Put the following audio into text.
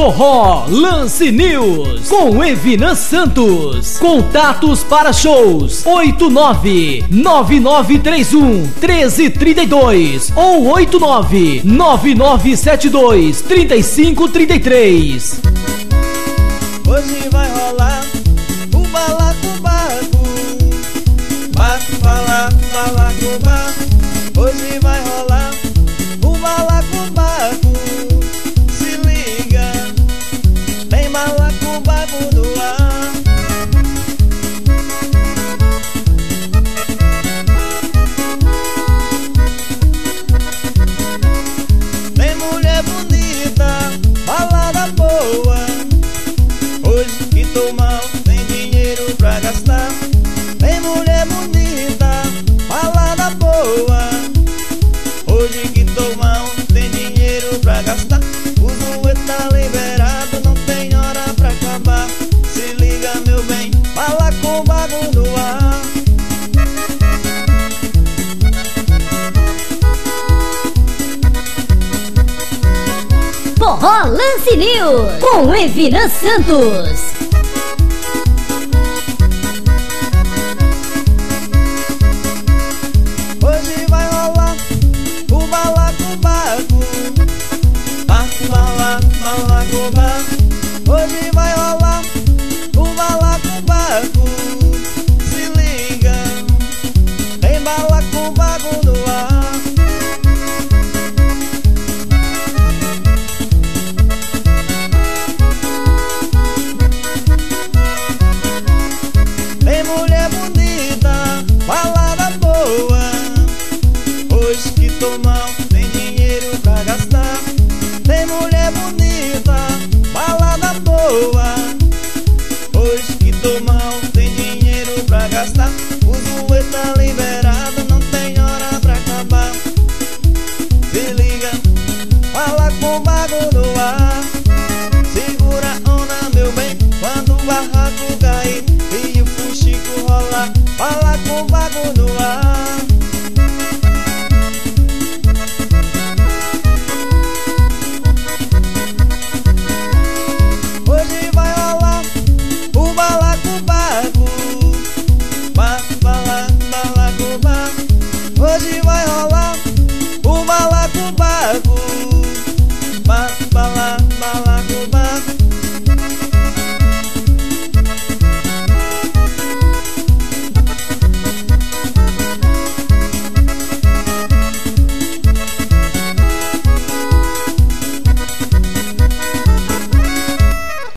Forró Lance News com Evinan Santos. Contatos para shows 8999311332 ou 8999723533. Hoje vai rolar o balacobaco, balacobaco. Hoje vai rolar o balacobaco. Se liga, tem balacobaco no ar. Tem mulher bonita, balada boa. Hoje que tô mal, tem dinheiro pra gastar. Tem mulher bonita, balada boa. Hoje que tô mal, tem dinheiro pra gastar. O zoe tá liberado, não tem hora pra acabar. Se liga meu bem, balacobaco no ar. Forró Lance News com Evinan Santos.